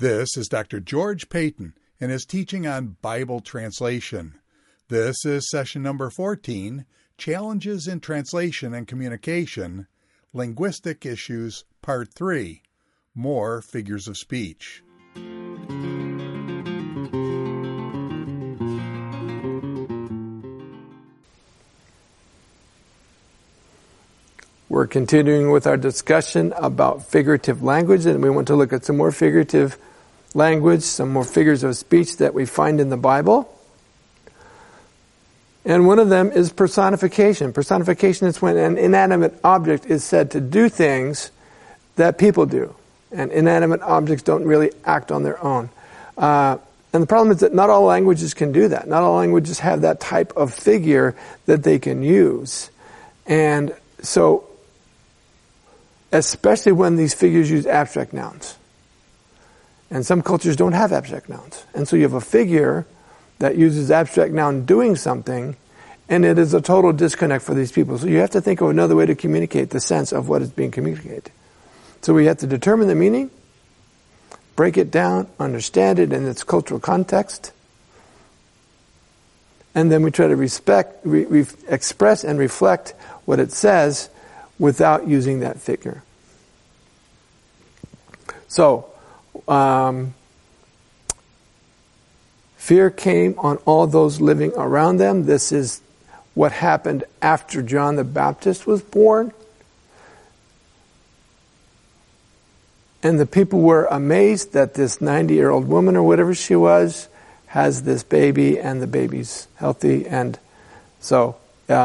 This is Dr. George Payton and his teaching on Bible translation. This is session number 14, Challenges in Translation and Communication, Linguistic Issues, Part 3, More Figures of Speech. We're continuing with our discussion about figurative language, and we want to look at some more figurative language, some more figures of speech that we find in the Bible. And one of them is personification. Personification is when an inanimate object is said to do things that people do. And inanimate objects don't really act on their own. And the problem is that not all languages can do that. Not all languages have that type of figure that they can use. And so, especially when these figures use abstract nouns. And some cultures don't have abstract nouns. And so you have a figure that uses abstract noun doing something, and it is a total disconnect for these people. So you have to think of another way to communicate the sense of what is being communicated. So we have to determine the meaning, break it down, understand it in its cultural context, and then we try to express and reflect what it says without using that figure. So, fear came on all those living around them. This is what happened after John the Baptist was born. And the people were amazed that this 90-year-old woman, or whatever she was, has this baby, and the baby's healthy. And so,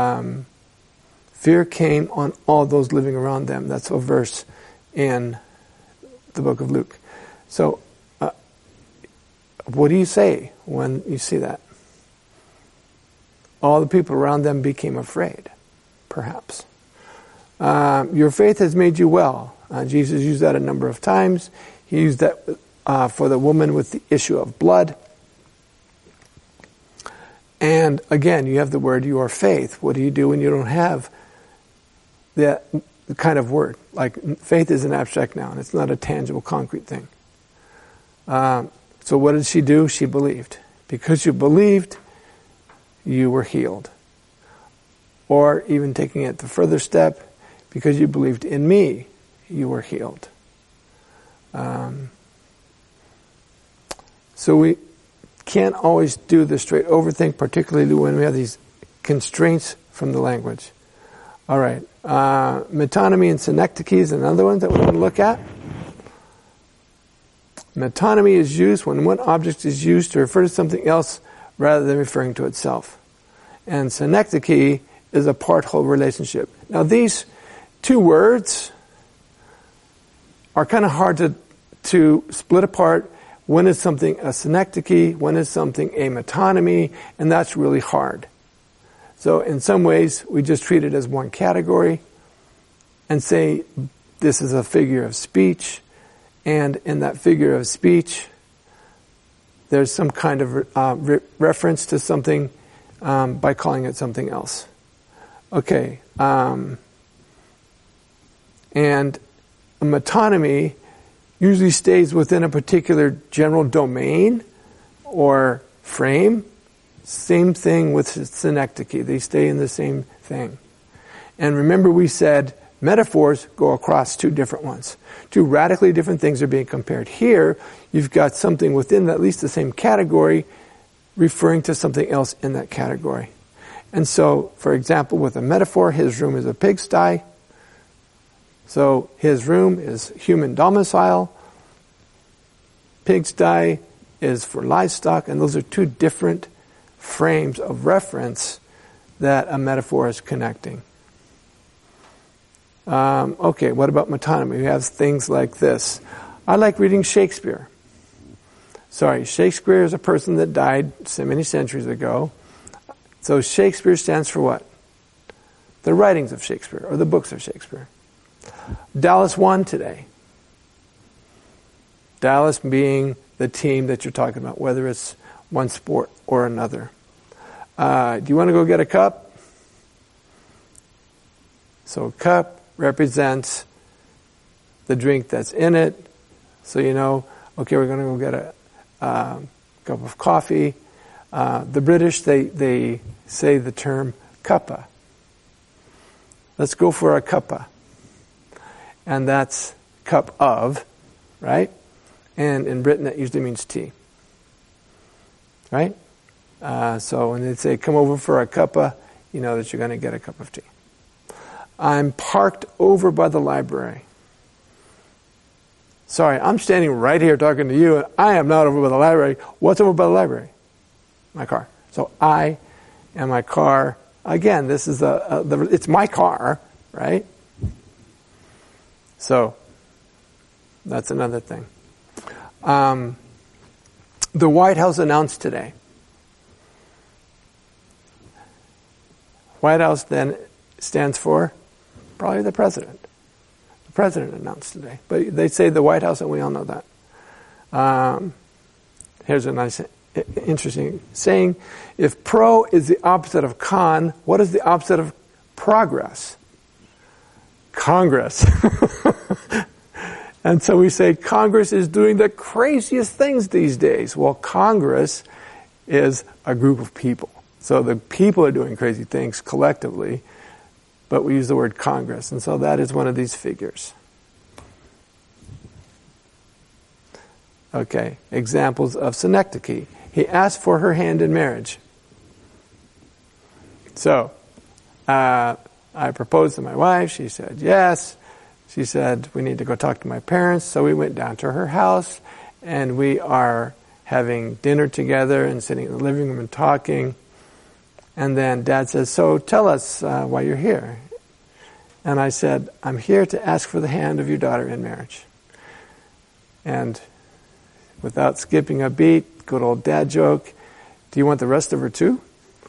fear came on all those living around them. That's a verse in the book of Luke. So, what do you say when you see that? All the people around them became afraid, perhaps. Your faith has made you well. Jesus used that a number of times. He used that for the woman with the issue of blood. And again, you have the word your faith. What do you do when you don't have that kind of word? Like, faith is an abstract noun. It's not a tangible, concrete thing. So what did she do? She believed. Because you believed, you were healed. Or even taking it the further step, because you believed in me, you were healed. So we can't always do the straight over thing, particularly when we have these constraints from the language. All right. Metonymy and synecdoche is another one that we want to look at. Metonymy is used when one object is used to refer to something else rather than referring to itself. And synecdoche is a part-whole relationship. Now these two words are kind of hard to split apart. When is something a synecdoche? When is something a metonymy? And that's really hard. So in some ways, we just treat it as one category and say this is a figure of speech, and in that figure of speech, there's some kind of reference to something by calling it something else. Okay, and a metonymy usually stays within a particular general domain or frame. Same thing with synecdoche. They stay in the same thing. And remember, we said metaphors go across two different ones. Two radically different things are being compared. Here, you've got something within at least the same category referring to something else in that category. And so, for example, with a metaphor, his room is a pigsty. So his room is human domicile. Pigsty is for livestock, and those are two different frames of reference that a metaphor is connecting. Okay, what about metonymy? We have things like this. I like reading Shakespeare. Shakespeare is a person that died so many centuries ago. So Shakespeare stands for what? The writings of Shakespeare, or the books of Shakespeare. Dallas won today. Dallas being the team that you're talking about, whether it's one sport or another. Do you want to go get a cup? So cup represents the drink that's in it. So you know, Okay, we're going to go get a cup of coffee. The British, they say the term cuppa. Let's go for a cuppa. And that's cup of, right? And in Britain, that usually means tea. Right? So when they say, come over for a cuppa, you know that you're going to get a cup of tea. I'm parked over by the library. Sorry, I'm standing right here talking to you, and I am not over by the library. What's over by the library? My car. So I and my car. Again, this is it's my car, right? So that's another thing. The White House announced today. White House then stands for probably the president. The president announced today. But they say the White House, and we all know that. Here's a nice, interesting saying. If pro is the opposite of con, what is the opposite of progress? Congress. And so we say Congress is doing the craziest things these days. Well, Congress is a group of people. So the people are doing crazy things collectively, but we use the word Congress. And so that is one of these figures. Okay, examples of synecdoche. He asked for her hand in marriage. So, I proposed to my wife. She said yes. She said, we need to go talk to my parents. So we went down to her house, and we are having dinner together and sitting in the living room and talking. And then Dad says, so tell us why you're here. And I said, I'm here to ask for the hand of your daughter in marriage. And without skipping a beat, good old dad joke, do you want the rest of her too?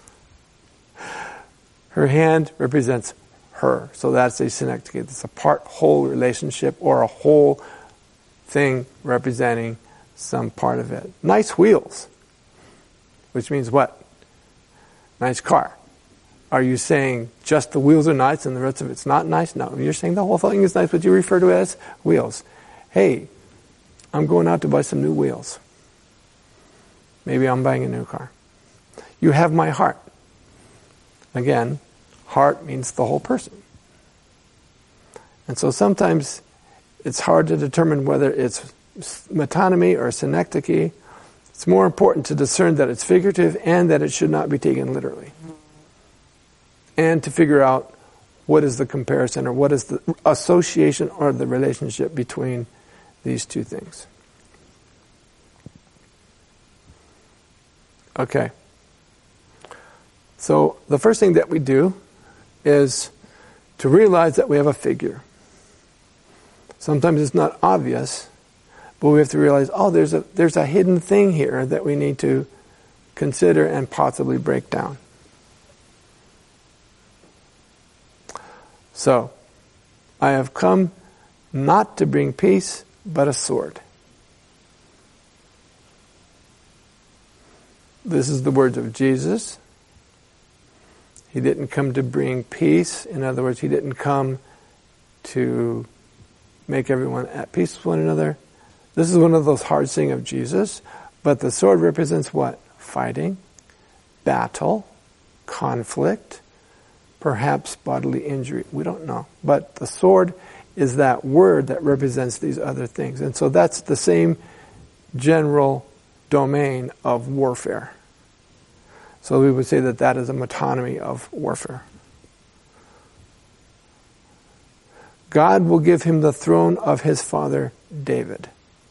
Her hand represents her. So that's a synecdoche. It's a part-whole relationship or a whole thing representing some part of it. Nice wheels. Which means what? Nice car. Are you saying just the wheels are nice and the rest of it's not nice? No, you're saying the whole thing is nice, but you refer to it as wheels. Hey, I'm going out to buy some new wheels. Maybe I'm buying a new car. You have my heart. Again, heart means the whole person. And so sometimes it's hard to determine whether it's metonymy or synecdoche. It's more important to discern that it's figurative and that it should not be taken literally. And to figure out what is the comparison or what is the association or the relationship between these two things. Okay. So the first thing that we do is to realize that we have a figure. Sometimes it's not obvious, but we have to realize, oh, there's a hidden thing here that we need to consider and possibly break down. So, I have come not to bring peace, but a sword. This is the words of Jesus. He didn't come to bring peace. In other words, he didn't come to make everyone at peace with one another. This is one of those hard sayings of Jesus. But the sword represents what? Fighting, battle, conflict, perhaps bodily injury. We don't know. But the sword is that word that represents these other things. And so that's the same general domain of warfare. So we would say that that is a metonymy of warfare. God will give him the throne of his father David.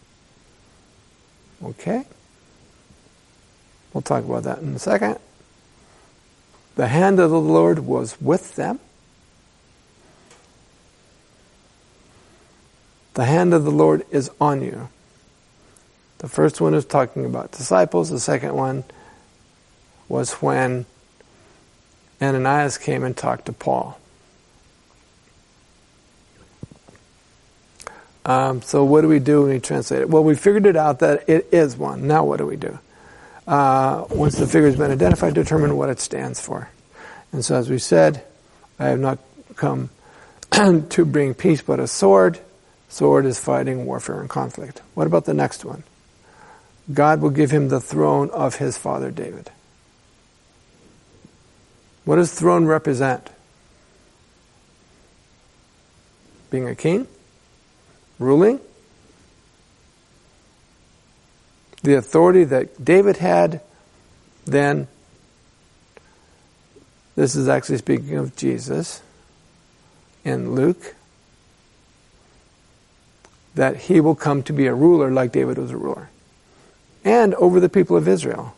Okay? We'll talk about that in a second. The hand of the Lord was with them. The hand of the Lord is on you. The first one is talking about disciples. The second one was when Ananias came and talked to Paul. So what do we do when we translate it? Well, we figured it out that it is one. Now what do we do? Once the figure has been identified, determine what it stands for. And so as we said, I have not come to bring peace but a sword. Sword is fighting, warfare, and conflict. What about the next one? God will give him the throne of his father David. What does throne represent? Being a king? Ruling? The authority that David had then. This is actually speaking of Jesus in Luke. That he will come to be a ruler like David was a ruler. And over the people of Israel.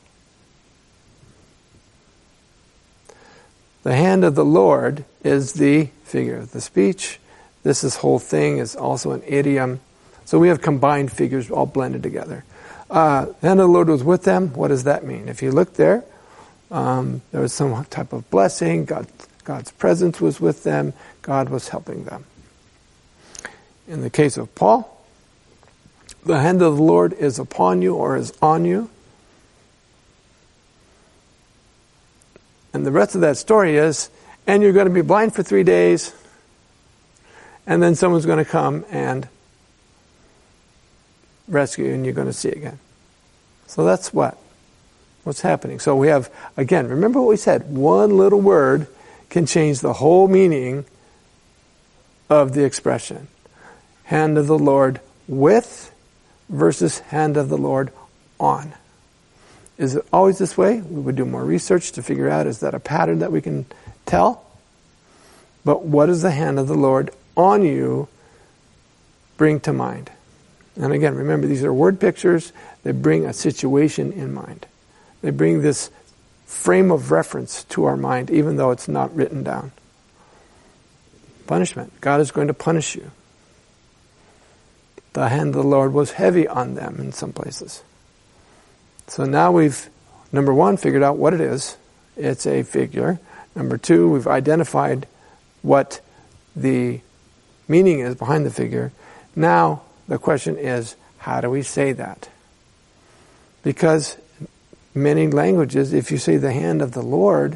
The hand of the Lord is the figure of the speech. This whole thing is also an idiom. So we have combined figures all blended together. The hand of the Lord was with them. What does that mean? If you look there, there was some type of blessing. God's presence was with them. God was helping them. In the case of Paul, the hand of the Lord is upon you or is on you. And the rest of that story is, and you're going to be blind for 3 days, and then someone's going to come and rescue you and you're going to see again. So that's what's happening. So we have, again, remember what we said, one little word can change the whole meaning of the expression. Hand of the Lord with versus hand of the Lord on. Is it always this way? We would do more research to figure out, is that a pattern that we can tell? But what does the hand of the Lord on you bring to mind? And again, remember, these are word pictures. They bring a situation in mind. They bring this frame of reference to our mind, even though it's not written down. Punishment. God is going to punish you. The hand of the Lord was heavy on them in some places. So now we've, number one, figured out what it is. It's a figure. Number two, we've identified what the meaning is behind the figure. Now the question is, how do we say that? Because many languages, if you say the hand of the Lord,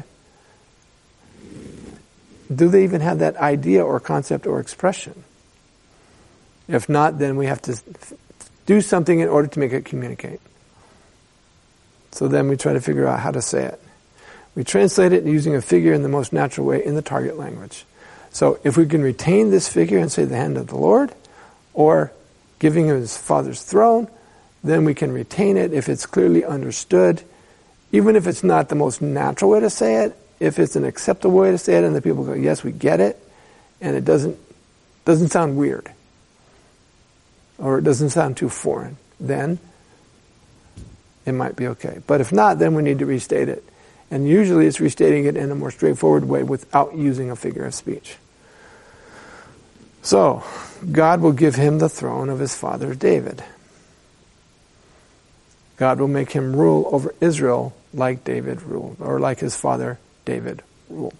do they even have that idea or concept or expression? If not, then we have to do something in order to make it communicate. So then we try to figure out how to say it. We translate it using a figure in the most natural way in the target language. So if we can retain this figure and say the hand of the Lord, or giving him his Father's throne, then we can retain it if it's clearly understood. Even if it's not the most natural way to say it, if it's an acceptable way to say it and the people go, yes, we get it, and it doesn't sound weird, or it doesn't sound too foreign, then it might be okay. But if not, then we need to restate it. And usually it's restating it in a more straightforward way without using a figure of speech. So, God will give him the throne of his father David. God will make him rule over Israel like David ruled, or like his father David ruled.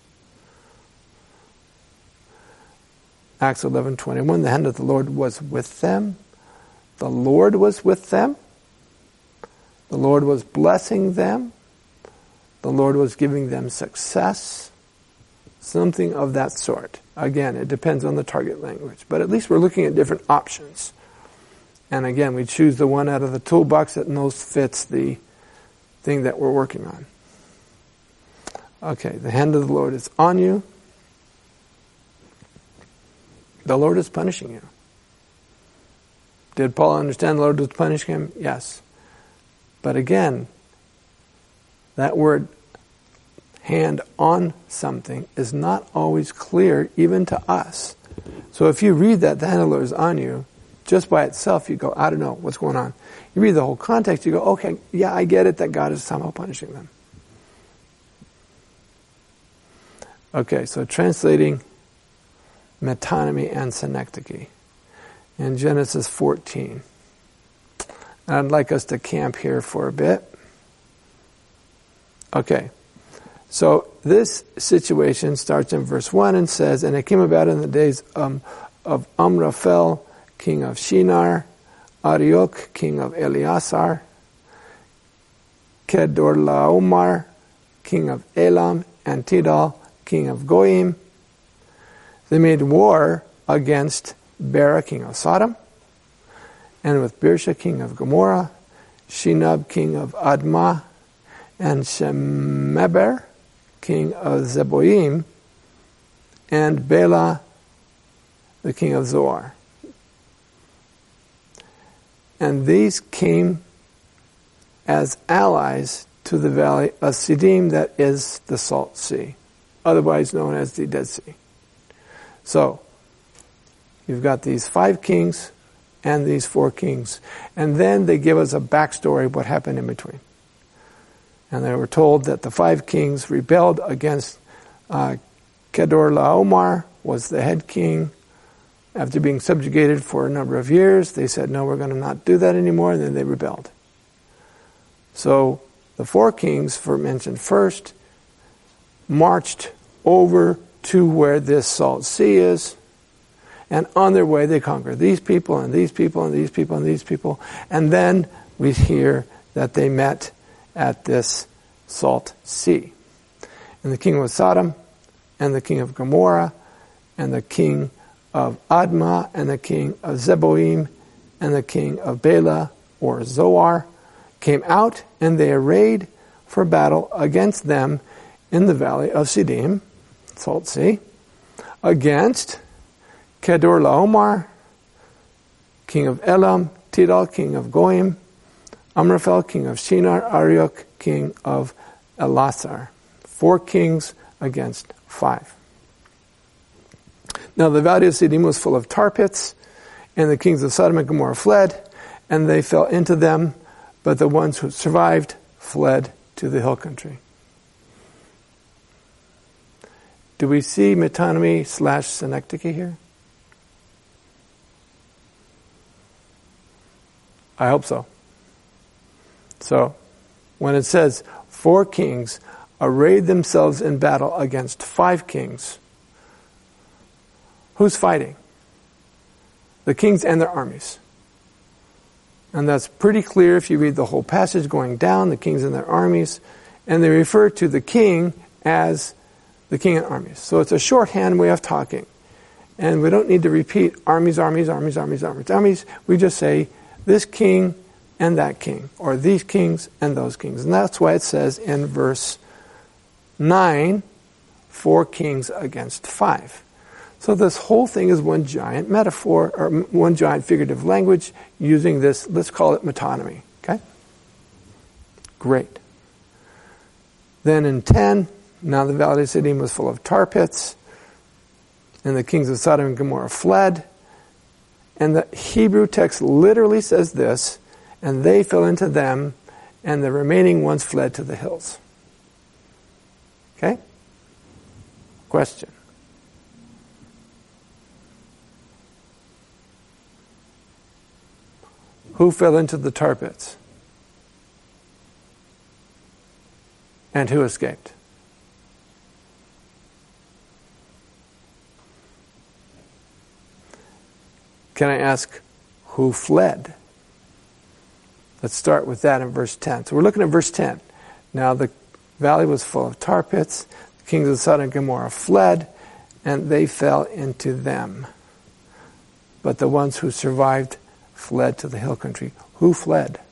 Acts 11:21, the hand of the Lord was with them. The Lord was with them. The Lord was blessing them. The Lord was giving them success. Something of that sort. Again, it depends on the target language. But at least we're looking at different options. And again, we choose the one out of the toolbox that most fits the thing that we're working on. Okay, the hand of the Lord is on you. The Lord is punishing you. Did Paul understand the Lord was punishing him? Yes. But again, that word hand on something is not always clear even to us. So if you read that the hand of the Lord is on you, just by itself you go, I don't know what's going on. You read the whole context, you go, okay, yeah, I get it that God is somehow punishing them. Okay, so translating metonymy and synecdoche in Genesis 14. I'd like us to camp here for a bit. Okay, so this situation starts in verse 1 and says, and it came about in the days of Amraphel, king of Shinar, Arioch, king of Eleazar, Kedorlaomer, king of Elam, and Tidal, king of Goyim. They made war against Bera, king of Sodom, and with Birsha, king of Gomorrah, Shinab, king of Admah, and Shemeber, king of Zeboim, and Bela, the king of Zoar. And these came as allies to the valley of Siddim, that is the Salt Sea, otherwise known as the Dead Sea. So, you've got these 5 kings and these 4 kings. And then they give us a backstory of what happened in between. And they were told that the 5 kings rebelled against Kedorlaomer, was the head king. After being subjugated for a number of years, they said, no, we're going to not do that anymore, and then they rebelled. So the 4 kings mentioned first marched over to where this Salt Sea is, and on their way they conquered these people and these people and these people and these people. And then we hear that they met at this Salt Sea. And the king of Sodom, and the king of Gomorrah, and the king of Admah, and the king of Zeboim, and the king of Bela, or Zoar, came out, and they arrayed for battle against them in the valley of Siddim, Salt Sea, against Kedorlaomer, king of Elam, Tidal, king of Goim, Amraphel, king of Shinar, Arioch, king of Elasar. 4 kings against 5. Now the valley of Siddim was full of tar pits, and the kings of Sodom and Gomorrah fled, and they fell into them, but the ones who survived fled to the hill country. Do we see metonymy / synecdoche here? I hope so. So, when it says 4 kings arrayed themselves in battle against 5 kings, who's fighting? The kings and their armies. And that's pretty clear if you read the whole passage going down, the kings and their armies, and they refer to the king as the king and armies. So it's a shorthand way of talking. And we don't need to repeat armies, armies, armies, armies, armies, armies. We just say this king and that king, or these kings and those kings. And that's why it says in verse 9, 4 kings against 5. So this whole thing is one giant metaphor, or one giant figurative language using this, let's call it metonymy. Okay? Great. Then in 10, now the valley of Siddim was full of tar pits, and the kings of Sodom and Gomorrah fled. And the Hebrew text literally says this, and they fell into them, and the remaining ones fled to the hills. Okay? Question. Who fell into the tar pits? And who escaped? Can I ask, who fled? Let's start with that in verse 10. So we're looking at verse 10. Now the valley was full of tar pits. The kings of Sodom and Gomorrah fled, and they fell into them. But the ones who survived fled to the hill country. Who fled?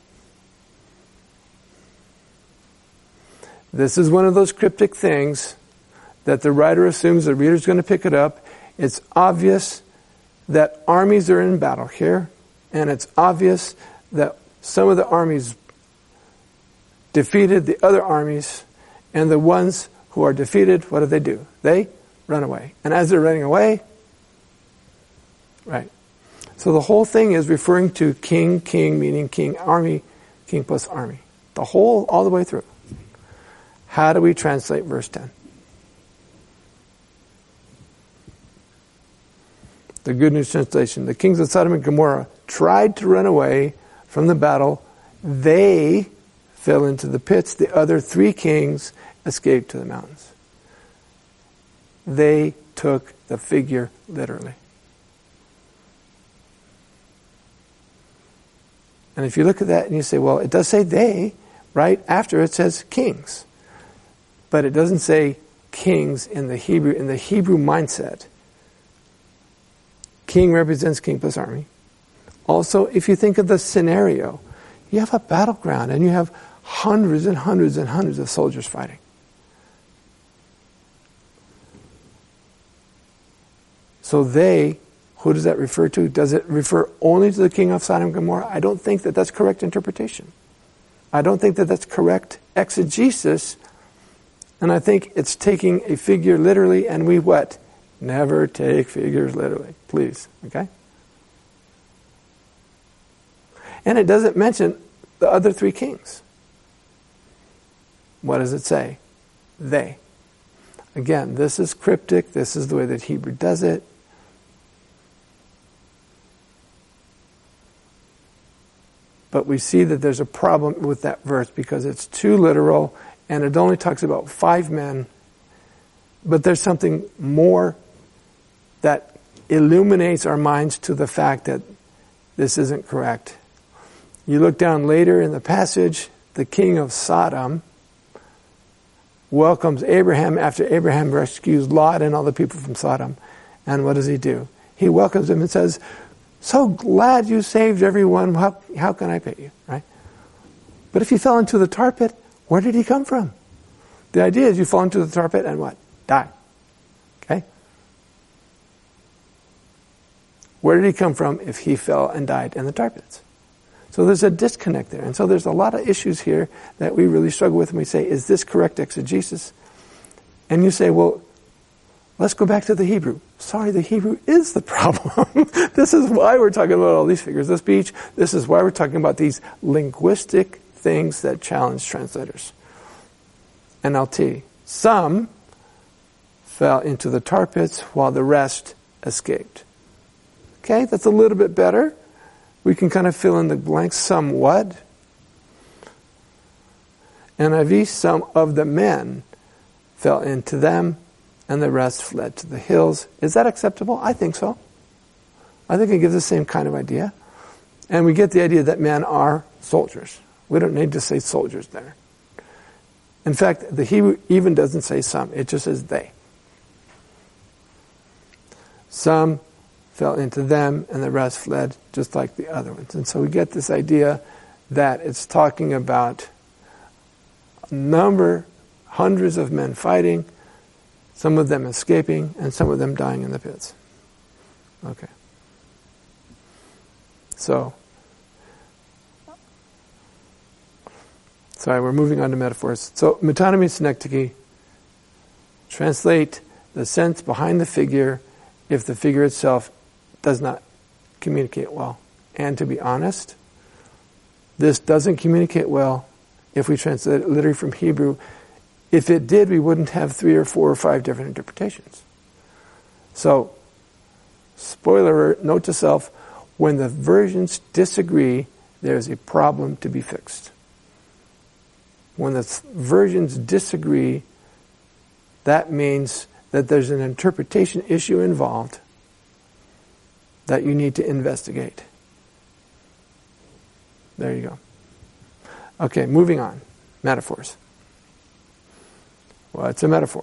This is one of those cryptic things that the writer assumes the reader's going to pick it up. It's obvious that armies are in battle here, and it's obvious that some of the armies defeated the other armies, and the ones who are defeated, what do? They run away. And as they're running away, right. So the whole thing is referring to king, meaning king, army, king plus army. The whole, all the way through. How do we translate verse 10? The Good News Translation. The kings of Sodom and Gomorrah tried to run away from the battle. They fell into the pits. The other 3 kings escaped to the mountains. They took the figure literally. And if you look at that and you say, well, it does say they, right? After it says kings. But it doesn't say kings in the Hebrew mindset. king represents king plus army. Also, if you think of the scenario, you have a battleground and you have hundreds and hundreds and hundreds of soldiers fighting. So who does that refer to? Does it refer only to the king of Sodom and Gomorrah? I don't think that that's correct interpretation. I don't think that that's correct exegesis. And I think it's taking a figure literally, and we what? Never take figures literally, please, okay? And it doesn't mention the other three kings. What does it say? They. Again, this is cryptic. This is the way that Hebrew does it. But we see that there's a problem with that verse because it's too literal and it only talks about 5 men. But there's something more that illuminates our minds to the fact that this isn't correct. You look down later in the passage, the king of Sodom welcomes Abraham after Abraham rescues Lot and all the people from Sodom. And what does he do? He welcomes him and says, "So glad you saved everyone. How can I pay you?" Right? But if you fell into the tar pit, where did he come from? The idea is you fall into the tar pit and what? Die. Okay? Where did he come from if he fell and died in the tar pits? So there's a disconnect there. And so there's a lot of issues here that we really struggle with when we say, is this correct exegesis? And you say, well, let's go back to the Hebrew. Sorry, the Hebrew is the problem. This is why we're talking about all these figures of speech. This is why we're talking about these linguistic things that challenge translators. NLT. Some fell into the tar pits while the rest escaped. Okay, that's a little bit better. We can kind of fill in the blanks somewhat. NIV, some of the men fell into them, and the rest fled to the hills. Is that acceptable? I think so. I think it gives the same kind of idea. And we get the idea that men are soldiers. We don't need to say soldiers there. In fact, the Hebrew even doesn't say some. It just says they. Some fell into them, and the rest fled just like the other ones. And so we get this idea that it's talking about a number, hundreds of men fighting, some of them escaping, and some of them dying in the pits. Okay. So, sorry, we're moving on to metaphors. So, metonymy synecdoche, translate the sense behind the figure if the figure itself does not communicate well. And to be honest, this doesn't communicate well if we translate it literally from Hebrew. If it did, we wouldn't have 3 or 4 or 5 different interpretations. So, spoiler alert, note to self, when the versions disagree, there's a problem to be fixed. When the versions disagree, that means that there's an interpretation issue involved that you need to investigate. There you go. Okay, moving on. Metaphors. Well, it's a metaphor.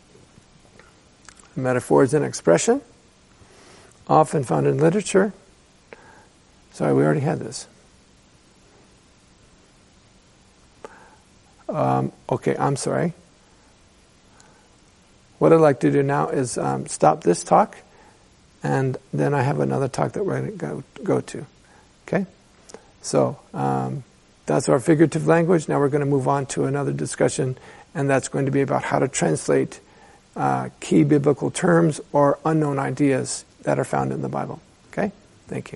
A metaphor is an expression, often found in literature. Sorry, we already had this. Okay, I'm sorry. What I'd like to do now is stop this talk, and then I have another talk that we're going to go to. Okay? So, that's our figurative language. Now we're going to move on to another discussion, and that's going to be about how to translate key biblical terms or unknown ideas that are found in the Bible. Okay? Thank you.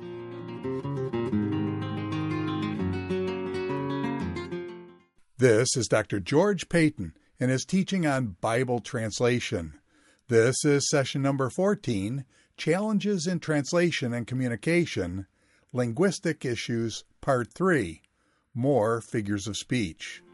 This is Dr. George Payton and his teaching on Bible translation. This is session number 14, Challenges in Translation and Communication, Linguistic Issues, Part 3, More Figures of Speech.